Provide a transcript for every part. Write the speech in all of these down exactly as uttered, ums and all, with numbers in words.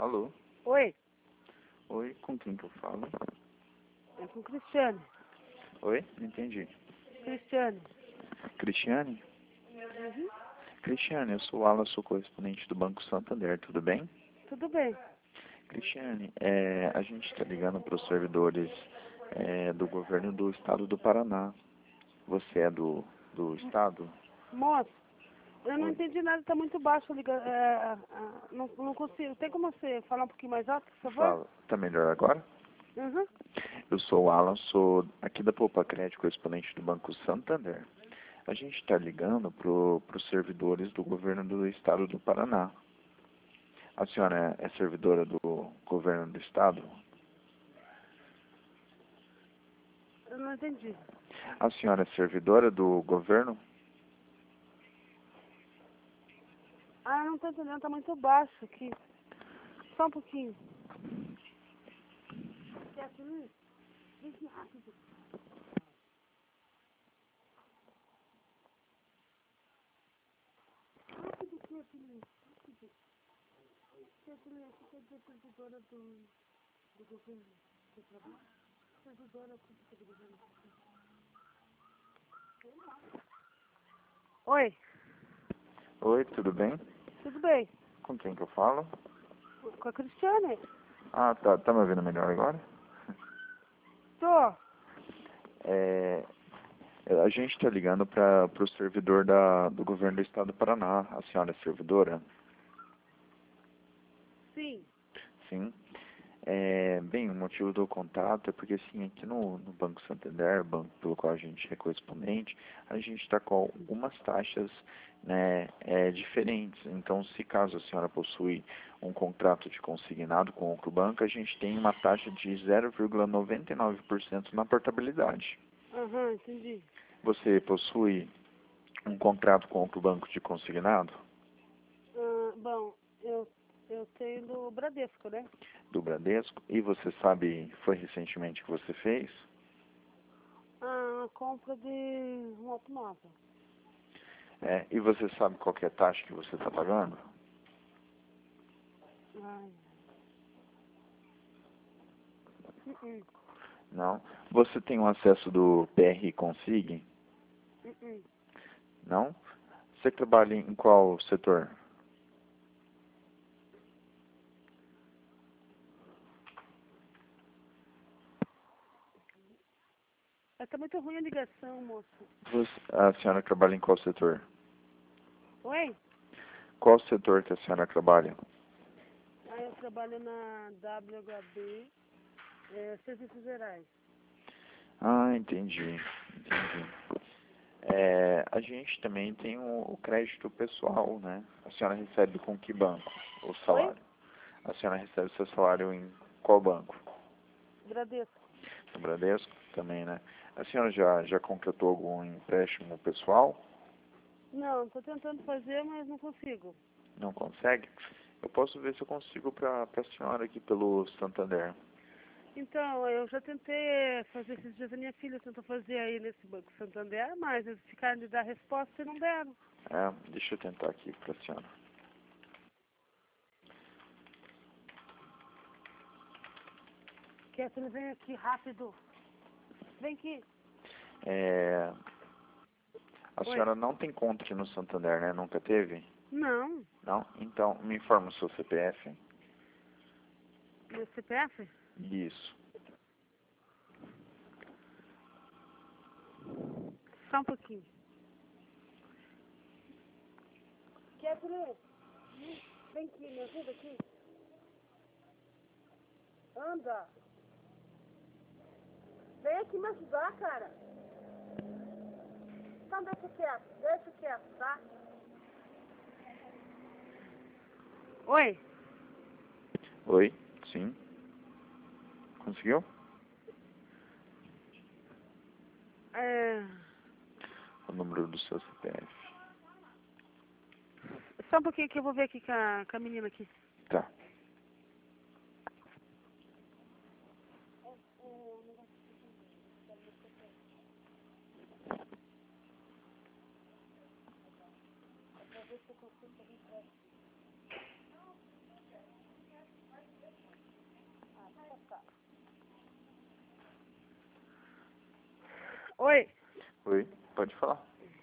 Alô? Oi, Oi, com quem que eu falo? é com Cristiane. Oi? Não entendi. Cristiane. Cristiane? Uhum. Cristiane, eu sou o Alan, sou correspondente do Banco Santander, tudo bem? Tudo bem. Cristiane, é, a gente está ligando para os servidores é, do governo do estado do Paraná. Você é do, do estado? Moço, eu não Oi. entendi nada, tá muito baixo a liga... é, a- a- não, não consigo. Tem como você falar um pouquinho mais alto, por favor? Fala. Tá melhor agora? Uhum. Eu sou o Alan, sou aqui da Poupa Crédito, correspondente do Banco Santander. A gente está ligando para os servidores do governo do estado do Paraná. A senhora é servidora do governo do estado? Eu não entendi. A senhora é servidora do governo? Ah, eu não tô entendendo, tá muito baixo aqui. Só um pouquinho. Quer Felipe? Vem aqui rápido. Rápido aqui, Felipe. Rápido. Quer Felipe, você quer dizer servidora do, do governo do trabalho? Servidora pública do governo. Oi, Oi, tudo bem? tudo bem? Com quem que eu falo? Com a Cristiane? Ah, tá, tá me ouvindo melhor agora? Tô. É, a gente está ligando para o servidor da, do governo do estado do Paraná. A senhora é servidora? Sim. Sim. É, bem, o motivo do contato é porque, assim, aqui no, no Banco Santander, banco pelo qual a gente é correspondente, a gente está com algumas taxas, né, é, diferentes. Então, se caso a senhora possui um contrato de consignado com outro banco, a gente tem uma taxa de zero vírgula noventa e nove por cento na portabilidade. Aham, entendi. Você possui um contrato com outro banco de consignado? Ah, bom, eu, eu tenho do Bradesco, né? Do Bradesco? E você sabe, foi recentemente que você fez? Ah, a compra de um automóvel. É, e você sabe qual que é a taxa que você está pagando? Ai. Uh -uh. Não. Você tem o acesso do P R Consig? Uh -uh. Não. Você trabalha em qual setor? É, tá muito ruim a ligação, moço. Você, a senhora trabalha em qual setor? Oi? Qual setor que a senhora trabalha? Ah, eu trabalho na W H B, é, Serviços Gerais. Ah, entendi. Entendi. É, a gente também tem o, o crédito pessoal, né? A senhora recebe com que banco o Oi? salário? A senhora recebe seu salário em qual banco? Bradesco. No Bradesco também, né? A senhora já, já contratou algum empréstimo pessoal? Não, tô tentando fazer, mas não consigo. Não consegue? Eu posso ver se eu consigo para a senhora aqui pelo Santander. Então, eu já tentei fazer esses dias, a minha filha tentou fazer aí nesse Banco Santander, mas eles ficaram de dar resposta e não deram. É, deixa eu tentar aqui para a senhora. Kathleen, vem aqui rápido. Vem aqui. É, a Oi. senhora não tem conta aqui no Santander, né? Nunca teve? Não. Não? Então, me informa o seu C P F. Meu C P F? Isso. Só um pouquinho. Kathleen, vem aqui, me ajuda aqui. Anda. Vem aqui me ajudar, cara. Então deixa quieto, deixa quieto, tá? Oi. Oi? Sim. Conseguiu? É... O número do seu C P F. Só um pouquinho que eu vou ver aqui com a, com a menina aqui. Tá. Oi. Oi, pode falar.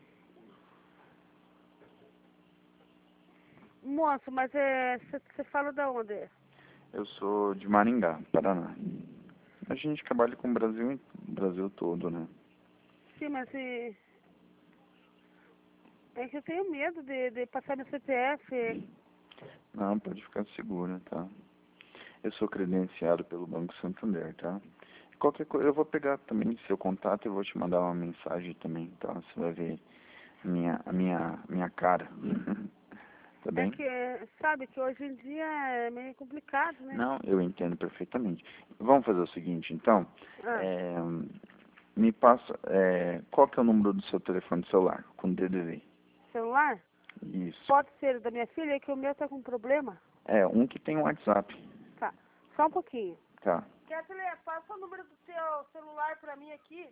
Moço, mas é, você fala da onde? Eu sou de Maringá, Paraná. A gente trabalha com o Brasil, in- Brasil todo, né? Sim, mas e, é que eu tenho medo de, de passar meu C P F. Não, pode ficar seguro, tá? Eu sou credenciado pelo Banco Santander, tá? Qualquer coisa, eu vou pegar também seu contato e vou te mandar uma mensagem também, tá? Você vai ver minha, a minha, minha cara. Tá É bem? que, sabe, que hoje em dia é meio complicado, né? Não, eu entendo perfeitamente. Vamos fazer o seguinte, então. Ah, É, me passa, é, qual que é o número do seu telefone celular, com D D D? celular? Isso. Pode ser da minha filha, é que o meu tá com problema. É, um que tem um WhatsApp, Tá, só um pouquinho. tá? Kathleen, passa o número do teu celular pra mim aqui.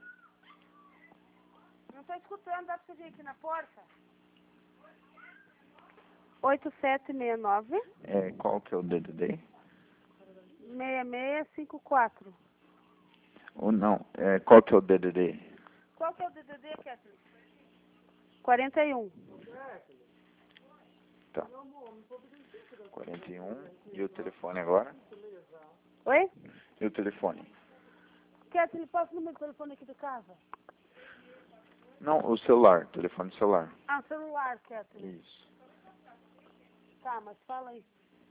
Não tô escutando, dá pra você vir aqui na porta? oito sete seis nove, É, qual que é o D D D? seis seis cinco quatro. Ou não, é, qual que é o D D D? Qual que é o D D D, Kathleen? quarenta e um. Tá. quarenta e um. E o telefone agora? Oi? E o telefone? Kathleen, passa o número do telefone aqui de casa. Não, o celular, telefone celular. Ah, celular, Kathleen. Isso. Tá, mas fala aí.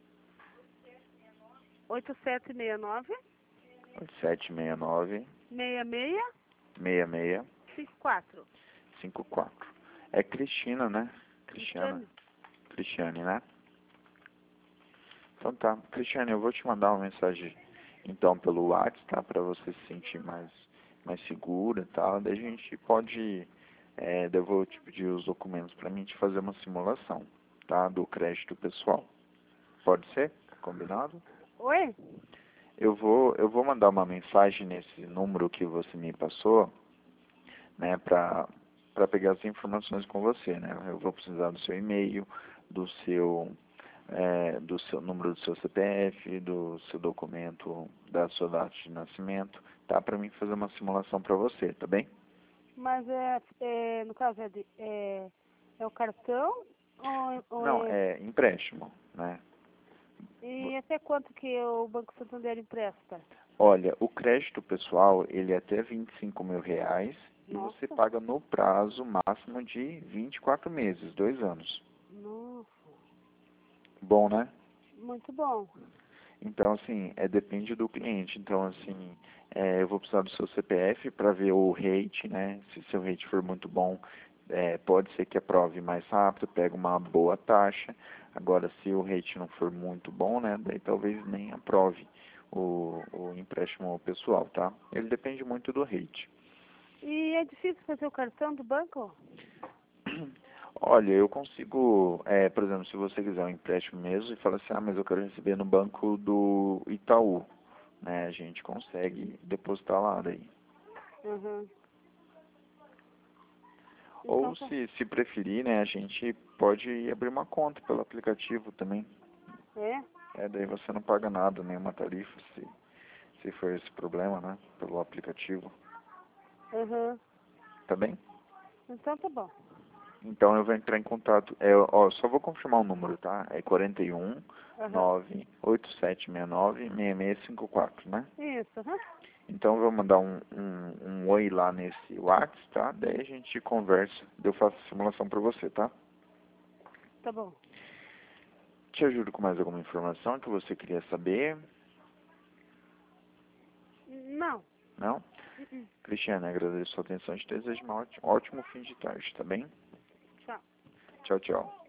oito sete seis nove, sete seis nove, seis seis seis seis cinco quatro. cinco quatro. É Cristina, né? Cristiana. Cristiane. Cristiane, né? Então tá. Cristiane, eu vou te mandar uma mensagem então pelo WhatsApp, tá? Pra você se sentir mais, mais segura e tal. Daí a gente pode, é, daí eu vou te pedir os documentos pra mim te fazer uma simulação, tá? Do crédito pessoal. Pode ser? Combinado? Oi? Eu vou, eu vou mandar uma mensagem nesse número que você me passou, né, para para pegar as informações com você, né? Eu vou precisar do seu e-mail, do seu é, do seu número do seu C P F, do seu documento, da sua data de nascimento, tá? Para mim fazer uma simulação para você, tá bem? Mas é, é no caso é, de, é, é o cartão ou, ou Não, é... é empréstimo, né? E até quanto que o Banco Santander empresta? Olha, o crédito pessoal, ele é até vinte e cinco mil reais e Nossa, você paga no prazo máximo de vinte e quatro meses, dois anos. nossa, Bom, né? muito bom. Então, assim, é, depende do cliente. Então, assim, é, eu vou precisar do seu C P F para ver o rate, né? Se seu rate for muito bom, é, pode ser que aprove mais rápido, pega uma boa taxa. Agora, se o rate não for muito bom, né? Daí talvez nem aprove o, o empréstimo pessoal, tá? Ele depende muito do rate. E é difícil fazer o cartão do banco? Olha, eu consigo, é, por exemplo, se você quiser um empréstimo mesmo e fala assim, ah, mas eu quero receber no banco do Itaú, né? A gente consegue depositar lá daí. Uhum. Então Ou tá. se, se preferir, né, a gente pode abrir uma conta pelo aplicativo também. É? É, daí você não paga nada, nenhuma tarifa, se, se for esse problema, né, pelo aplicativo. Uhum. Tá bem? Então tá bom. Então eu vou entrar em contato. É, ó, só vou confirmar o número, tá? É quarenta e um, Uhum. nove oito sete seis nove, seis seis cinco quatro, né? Isso, uhum. Então eu vou mandar um, um, um oi lá nesse WhatsApp, tá? Daí a gente conversa, eu faço a simulação pra você, tá? Tá bom. Te ajudo com mais alguma informação que você queria saber? Não. Não? Uh-uh. Cristiane, agradeço a sua atenção e te desejo um ótimo, ótimo fim de tarde, tá bem? Tchau. Tchau, tchau.